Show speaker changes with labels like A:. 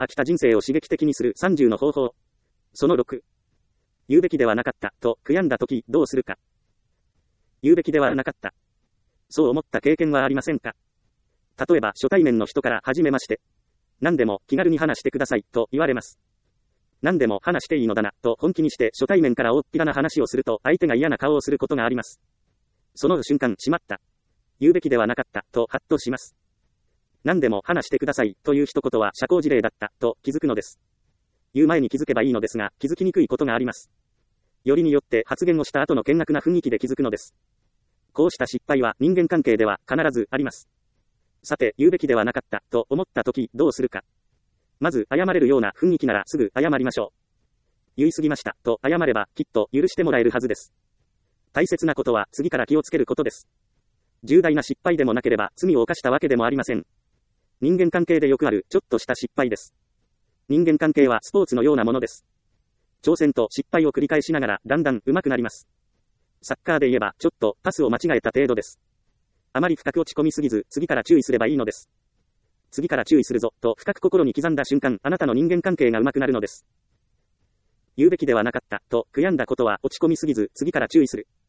A: 飽きた人生を刺激的にする30の方法。その6。言うべきではなかった、と悔やんだときどうするか。言うべきではなかった。そう思った経験はありませんか？例えば初対面の人から初めまして。何でも気軽に話してください、と言われます。何でも話していいのだな、と本気にして初対面から大っぴらな話をすると相手が嫌な顔をすることがあります。その瞬間、しまった。言うべきではなかった、とハッとします。何でも話してください、という一言は社交辞令だった、と気づくのです。言う前に気づけばいいのですが、気づきにくいことがあります。よりによって発言をした後の険悪な雰囲気で気づくのです。こうした失敗は人間関係では必ずあります。さて、言うべきではなかった、と思ったときどうするか。まず、謝れるような雰囲気ならすぐ謝りましょう。言い過ぎました、と謝ればきっと許してもらえるはずです。大切なことは次から気をつけることです。重大な失敗でもなければ罪を犯したわけでもありません。人間関係でよくあるちょっとした失敗です。人間関係はスポーツのようなものです。挑戦と失敗を繰り返しながらだんだん上手くなります。サッカーで言えばちょっとパスを間違えた程度です。あまり深く落ち込みすぎず次から注意すればいいのです。次から注意するぞと深く心に刻んだ瞬間、あなたの人間関係が上手くなるのです。言うべきではなかったと悔やんだことは落ち込みすぎず次から注意する。